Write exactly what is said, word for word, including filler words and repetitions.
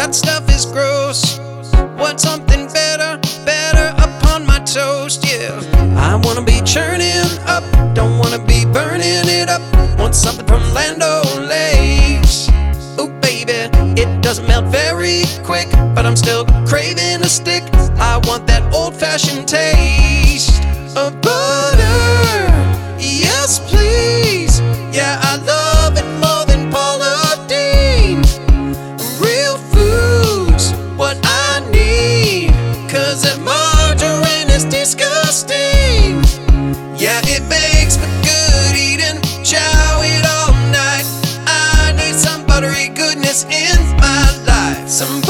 hot stuff is gross. Want something better, better upon my toast, yeah. I wanna be churning up, don't wanna be burning it up. Want something from Land O'Lakes. Ooh baby, it doesn't melt very quick, but I'm still craving a stick. I want that old-fashioned taste of butter. Yes please, yeah I love it more than Paula Deen. Real food's what I need, cause that margarine is disgusting. Yeah, it makes for good eating, chow it all night. I need some buttery goodness in my life. Some